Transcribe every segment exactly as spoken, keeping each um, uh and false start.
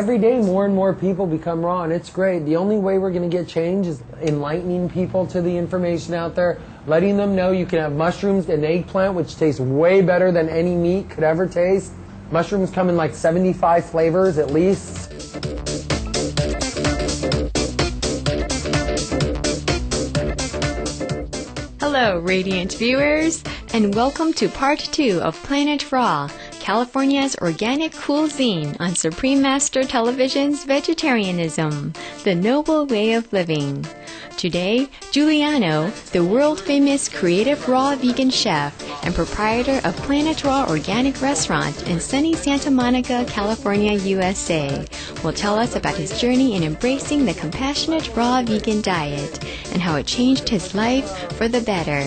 every day more and more people become raw, and it's great. The only way we're going to get change is enlightening people to the information out there, letting them know you can have mushrooms and eggplant, which tastes way better than any meat could ever taste. Mushrooms come in like seventy-five flavors at least. Hello, Radiant viewers, and welcome to part two of Planet Raw, California's organic cuisine on Supreme Master Television's Vegetarianism, the Noble Way of Living. Today, Giuliano, the world-famous creative raw vegan chef and proprietor of Planet Raw Organic Restaurant in sunny Santa Monica, California, U S A, will tell us about his journey in embracing the compassionate raw vegan diet and how it changed his life for the better.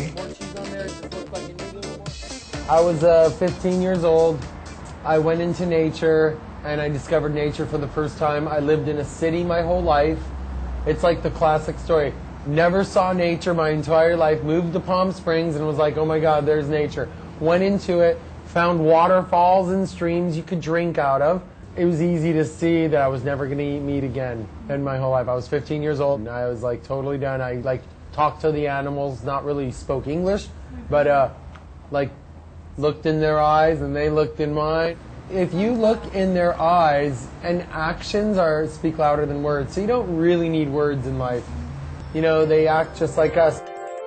I was uh, fifteen years old. I went into nature and I discovered nature for the first time. I lived in a city my whole life. It's like the classic story. Never saw nature my entire life. Moved to Palm Springs and was like, oh my God, there's nature. Went into it, found waterfalls and streams you could drink out of. It was easy to see that I was never going to eat meat again in my whole life. I was fifteen years old and I was like totally done. I like talked to the animals, not really spoke English, but uh, like looked in their eyes and they looked in mine. If you look in their eyes, and actions are speak louder than words, so you don't really need words in life. You know, they act just like us.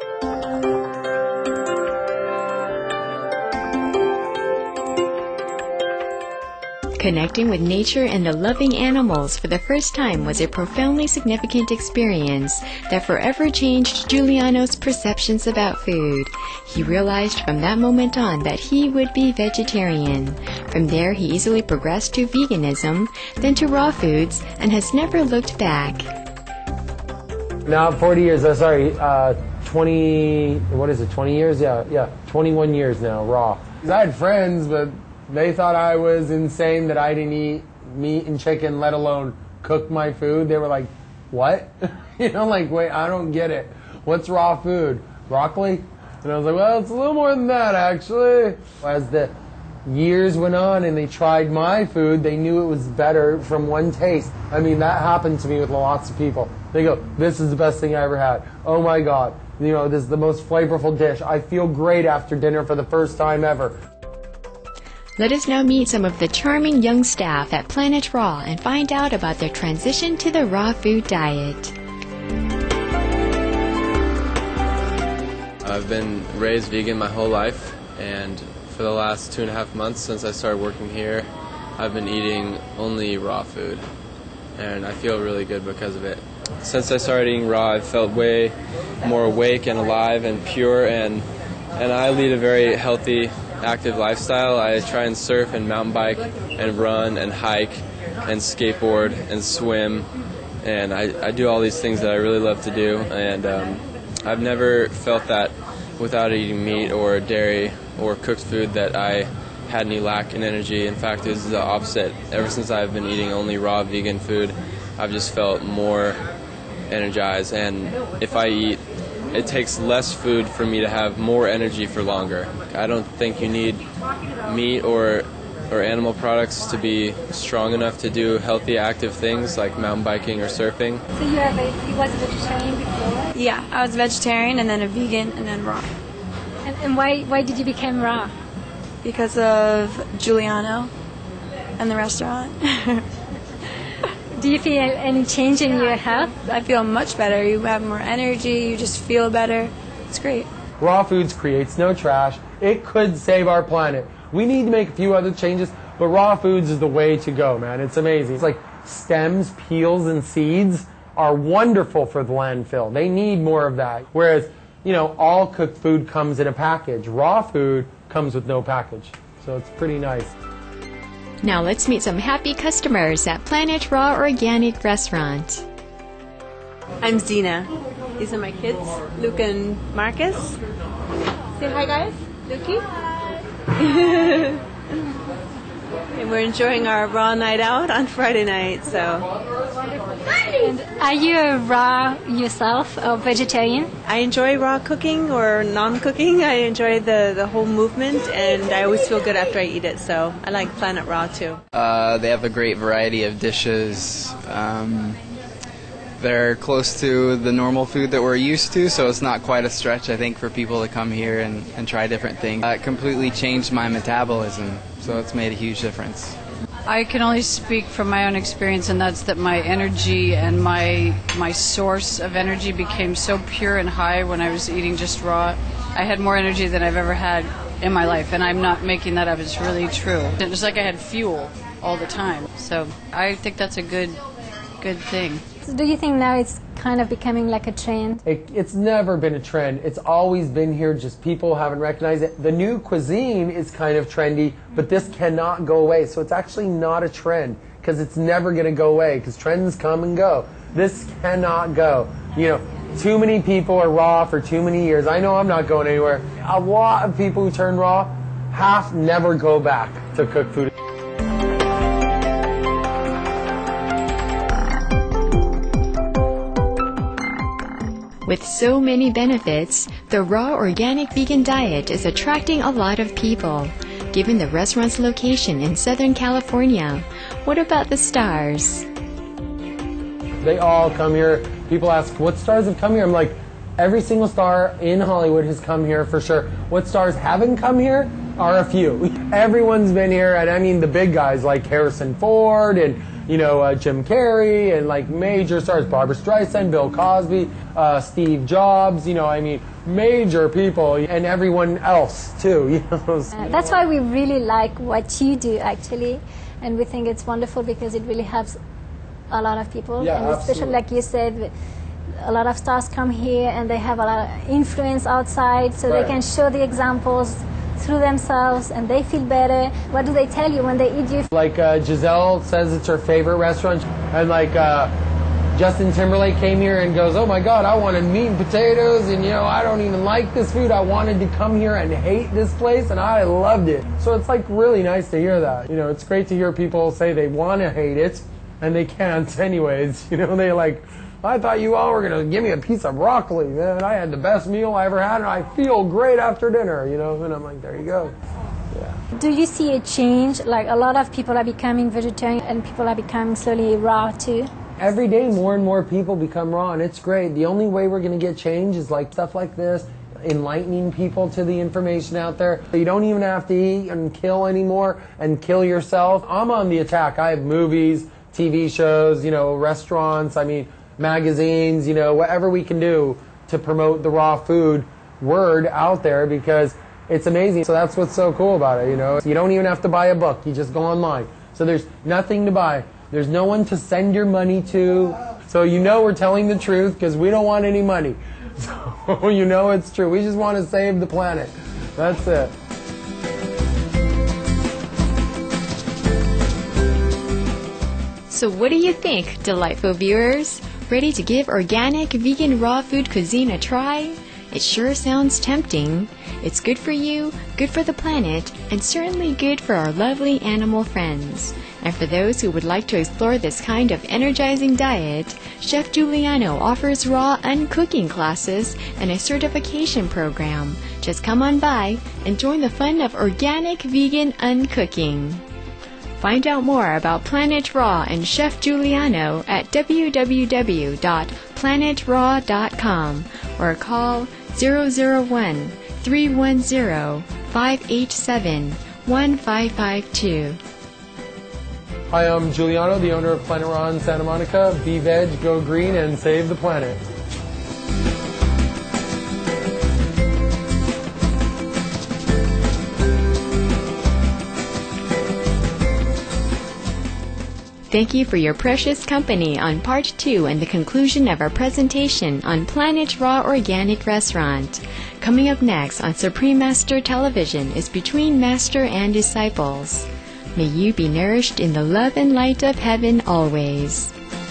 Connecting with nature and the loving animals for the first time was a profoundly significant experience that forever changed Giuliano's perceptions about food. He realized from that moment on that he would be vegetarian. From there, he easily progressed to veganism, then to raw foods, and has never looked back. Now, forty years, uh, sorry, uh, twenty, what is it, twenty years? Yeah, yeah, twenty-one years now, raw. I had friends, but they thought I was insane that I didn't eat meat and chicken, let alone cook my food. They were like, what? You know, like, wait, I don't get it. What's raw food? Broccoli? And I was like, well, it's a little more than that, actually. As the years went on and they tried my food, they knew it was better from one taste. I mean, that happened to me with lots of people. They go, this is the best thing I ever had. Oh my God. You know, this is the most flavorful dish. I feel great after dinner for the first time ever. Let us now meet some of the charming young staff at Planet Raw and find out about their transition to the raw food diet. I've been raised vegan my whole life, and for the last two and a half months since I started working here, I've been eating only raw food, and I feel really good because of it. Since I started eating raw, I've felt way more awake and alive and pure, and and I lead a very healthy, active lifestyle. I try and surf and mountain bike and run and hike and skateboard and swim, and I, I do all these things that I really love to do, and um, I've never felt that without eating meat or dairy or cooked food that I had any lack in energy. In fact, it was the opposite. Ever since I've been eating only raw vegan food, I've just felt more energized, and if I eat, it takes less food for me to have more energy for longer. I don't think you need meat or or animal products to be strong enough to do healthy, active things like mountain biking or surfing. So you have a, you was a vegetarian before? Yeah, I was vegetarian and then a vegan and then raw. And, and why why did you become raw? Because of Giuliano and the restaurant. Do you feel any change in your health? I feel much better. You have more energy, you just feel better. It's great. Raw foods creates no trash. It could save our planet. We need to make a few other changes, but raw foods is the way to go, man. It's amazing. It's like stems, peels, and seeds are wonderful for the landfill. They need more of that. Whereas, you know, all cooked food comes in a package. Raw food comes with no package. So it's pretty nice. Now let's meet some happy customers at Planet Raw Organic Restaurant. I'm Zena. These are my kids, Luke and Marcus. Say hi, guys. Lukey. And we're enjoying our raw night out on Friday night, so. And are you a raw yourself or vegetarian? I enjoy raw cooking or non-cooking. I enjoy the, the whole movement, and I always feel good after I eat it, so I like Planet Raw too. Uh, they have a great variety of dishes. Um, they're close to the normal food that we're used to, so it's not quite a stretch, I think, for people to come here and, and try different things. Uh, it completely changed my metabolism, so it's made a huge difference. I can only speak from my own experience, and that's that my energy and my my source of energy became so pure and high when I was eating just raw. I had more energy than I've ever had in my life, and I'm not making that up. It's really true. It was like I had fuel all the time. So I think that's a good good thing. So do you think now it's kind of becoming like a trend? It, it's never been a trend. It's always been here, just people haven't recognized it. The new cuisine is kind of trendy, but this cannot go away. So it's actually not a trend, because it's never going to go away, because trends come and go. This cannot go. You know, too many people are raw for too many years. I know I'm not going anywhere. A lot of people who turn raw, half never go back to cook food. With so many benefits, the raw organic vegan diet is attracting a lot of people. Given the restaurant's location in Southern California, what about the stars? They all come here. People ask, what stars have come here? I'm like, every single star in Hollywood has come here for sure. What stars haven't come here are a few. Everyone's been here, and I mean the big guys like Harrison Ford and you know, uh, Jim Carrey and like major stars, Barbra Streisand, Bill Cosby, uh, Steve Jobs, you know, I mean, major people, and everyone else too. You know? Uh, that's why we really like what you do, actually, and we think it's wonderful because it really helps a lot of people, Yeah, and especially absolutely. like you said, a lot of stars come here and they have a lot of influence outside, so Right. they can show the examples through themselves and they feel better. What do they tell you when they eat your food? Like uh, Giselle says it's her favorite restaurant, and like uh, Justin Timberlake came here and goes, oh my God, I wanted meat and potatoes, and you know, I don't even like this food. I wanted to come here and hate this place, and I loved it. So it's like really nice to hear that. You know, it's great to hear people say they want to hate it, and they can't anyways. You know, they like, I thought you all were going to give me a piece of broccoli, man. I had the best meal I ever had, and I feel great after dinner, you know? And I'm like, there you go. Yeah. Do you see a change? Like a lot of people are becoming vegetarian and people are becoming slowly raw too? Every day more and more people become raw, and it's great. The only way we're going to get change is like stuff like this, enlightening people to the information out there. You don't even have to eat and kill anymore and kill yourself. I'm on the attack. I have movies, T V shows, you know, restaurants, I mean, magazines, you know, whatever we can do to promote the raw food word out there, because it's amazing. So that's what's so cool about it, you know. You don't even have to buy a book. You just go online. So there's nothing to buy. There's no one to send your money to. So you know we're telling the truth because we don't want any money. So you know it's true. We just want to save the planet. That's it. So what do you think, delightful viewers? Ready to give organic, vegan, raw food cuisine a try? It sure sounds tempting. It's good for you, good for the planet, and certainly good for our lovely animal friends. And for those who would like to explore this kind of energizing diet, Chef Giuliano offers raw uncooking classes and a certification program. Just come on by and join the fun of organic, vegan uncooking. Find out more about Planet Raw and Chef Giuliano at w w w dot planet raw dot com or call zero zero one, three one zero, five eight seven, one five five two. Hi, I'm Giuliano, the owner of Planet Raw in Santa Monica. Be veg, go green, and save the planet. Thank you for your precious company on part two and the conclusion of our presentation on Planet Raw Organic Restaurant. Coming up next on Supreme Master Television is Between Master and Disciples. May you be nourished in the love and light of heaven always.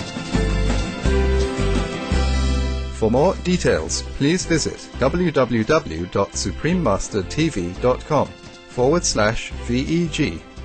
For more details, please visit w w w dot supreme master t v dot com forward slash V E G.